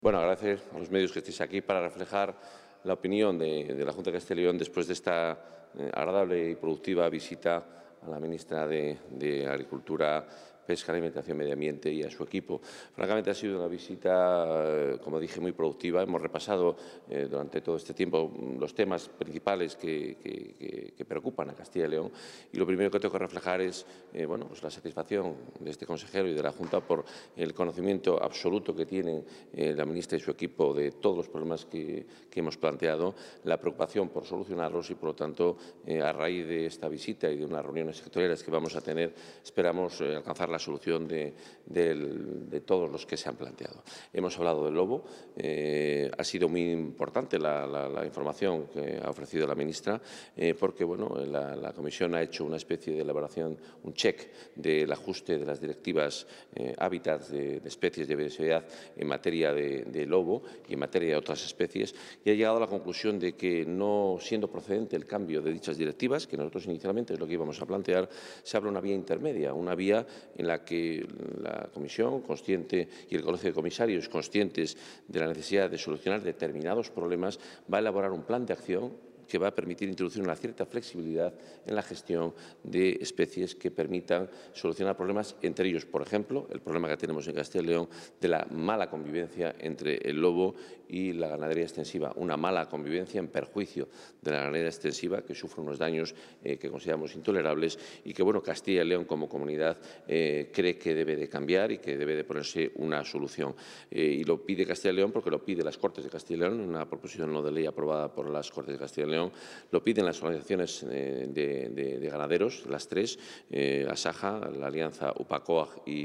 Bueno, agradecer a los medios que estéis aquí para reflejar la opinión de la Junta de Castilla y León después de esta agradable y productiva visita a la ministra de Agricultura, Pesca, Alimentación y Medio Ambiente y a su equipo. Francamente, ha sido una visita, como dije, muy productiva. Hemos repasado durante todo este tiempo los temas principales que preocupan a Castilla y León, y lo primero que tengo que reflejar es bueno, pues la satisfacción de este consejero y de la Junta por el conocimiento absoluto que tienen la ministra y su equipo de todos los problemas que hemos planteado, la preocupación por solucionarlos y, por lo tanto, a raíz de esta visita y de unas reuniones sectoriales que vamos a tener, esperamos alcanzar la solución de todos los que se han planteado. Hemos hablado del lobo. Ha sido muy importante la información que ha ofrecido la ministra porque bueno, la Comisión ha hecho una especie de elaboración, un check del ajuste de las directivas hábitats de especies de biodiversidad en materia de lobo y en materia de otras especies, y ha llegado a la conclusión de que, no siendo procedente el cambio de dichas directivas, que nosotros inicialmente es lo que íbamos a plantear, se abre una vía intermedia, una vía en la que la Comisión, consciente, y el Colegio de Comisarios, conscientes de la necesidad de solucionar determinados problemas, va a elaborar un plan de acción que va a permitir introducir una cierta flexibilidad en la gestión de especies que permitan solucionar problemas, entre ellos, por ejemplo, el problema que tenemos en Castilla y León de la mala convivencia entre el lobo y la ganadería extensiva, una mala convivencia en perjuicio de la ganadería extensiva, que sufre unos daños que consideramos intolerables y que, bueno, Castilla y León como comunidad cree que debe de cambiar y que debe de ponerse una solución. Y lo pide Castilla y León porque lo pide las Cortes de Castilla y León, una proposición no de ley aprobada por las Cortes de Castilla y León. Lo piden las organizaciones de ganaderos, las tres, ASAJA, la Alianza UPACOAG y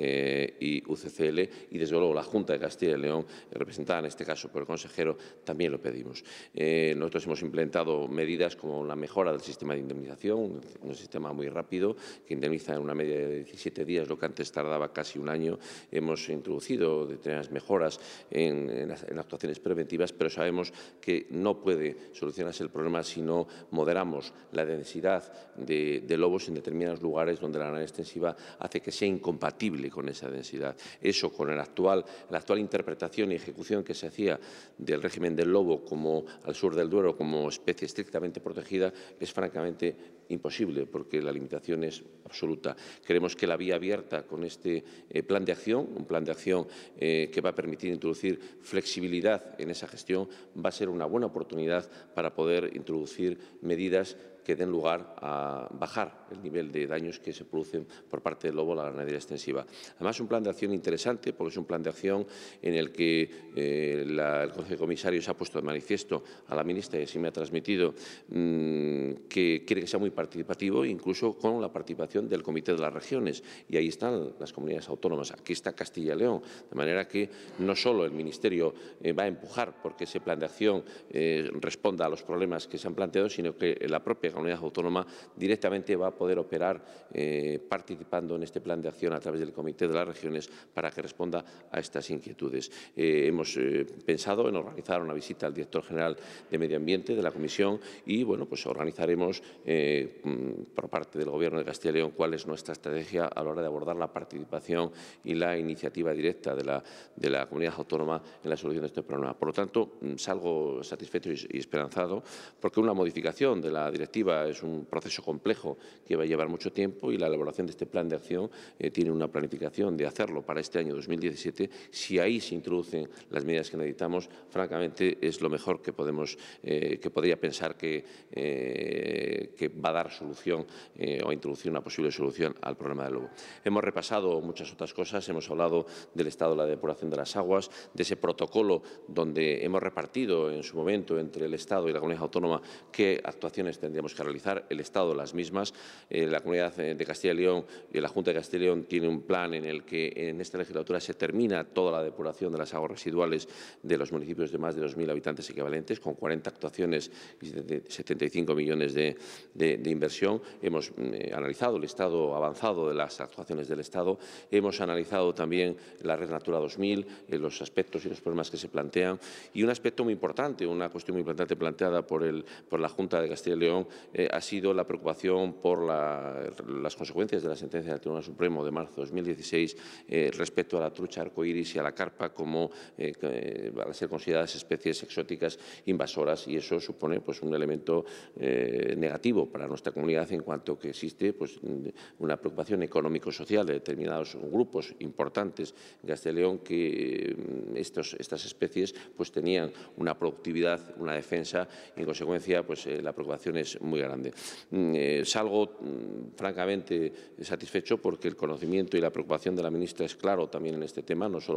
UCCL, y desde luego la Junta de Castilla y León, representada en este caso por el consejero, también lo pedimos. Nosotros hemos implementado medidas como la mejora del sistema de indemnización, un sistema muy rápido que indemniza en una media de 17 días, lo que antes tardaba casi un año. Hemos introducido determinadas mejoras en actuaciones preventivas, pero sabemos que no puede solucionarse el problema si no moderamos la densidad de lobos en determinados lugares donde la ganadería extensiva hace que sea incompatible con esa densidad. Eso, con la actual interpretación y ejecución que se hacía del régimen del lobo como al sur del Duero como especie estrictamente protegida, es francamente imposible, porque la limitación es absoluta. Creemos que la vía abierta con este plan de acción, un plan de acción que va a permitir introducir flexibilidad en esa gestión, va a ser una buena oportunidad para poder introducir medidas que den lugar a bajar el nivel de daños que se producen por parte del lobo a la ganadería extensiva. Además, un plan de acción interesante, porque es un plan de acción en el que el Colegio de Comisarios ha puesto de manifiesto a la ministra, y así me ha transmitido, que quiere que sea muy participativo, incluso con la participación del Comité de las Regiones. Y ahí están las comunidades autónomas. Aquí está Castilla y León. De manera que no solo el Ministerio va a empujar porque ese plan de acción responda a los problemas que se han planteado, sino que la propia comunidad autónoma directamente va a poder operar participando en este plan de acción a través del Comité de las Regiones para que responda a estas inquietudes. Hemos pensado en organizar una visita al director general de Medio Ambiente de la Comisión y, bueno, pues organizaremos por parte del Gobierno de Castilla y León cuál es nuestra estrategia a la hora de abordar la participación y la iniciativa directa de la comunidad autónoma en la solución de este problema. Por lo tanto, salgo satisfecho y esperanzado, porque una modificación de la directiva es un proceso complejo que va a llevar mucho tiempo, y la elaboración de este plan de acción tiene una planificación de hacerlo para este año 2017. Si ahí se introducen las medidas que necesitamos, francamente es lo mejor que podría pensar que va a dar solución o introducir una posible solución al problema del lobo. Hemos repasado muchas otras cosas, hemos hablado del estado de la depuración de las aguas, de ese protocolo donde hemos repartido en su momento entre el Estado y la comunidad autónoma qué actuaciones tendríamos que realizar, el Estado las mismas. La Comunidad de Castilla y León y la Junta de Castilla y León tiene un plan en el que en esta legislatura se termina toda la depuración de las aguas residuales de los municipios de más de 2.000 habitantes equivalentes, con 40 actuaciones y 75 millones de inversión. Hemos analizado el estado avanzado de las actuaciones del Estado, hemos analizado también la Red Natura 2000, los aspectos y los problemas que se plantean, y un aspecto muy importante, una cuestión muy importante planteada por la Junta de Castilla y León, ha sido la preocupación por las consecuencias de la sentencia del Tribunal Supremo de marzo de 2016 respecto a la trucha arcoíris y a la carpa como van a ser consideradas especies exóticas invasoras, y eso supone pues, un elemento negativo para nuestra comunidad en cuanto que existe pues, una preocupación económico-social de determinados grupos importantes en Castilla y León que estas especies pues, tenían una productividad, una defensa y en consecuencia pues, la preocupación es muy grande. Salgo francamente satisfecho porque el conocimiento y la preocupación de la ministra es claro también en este tema, no solo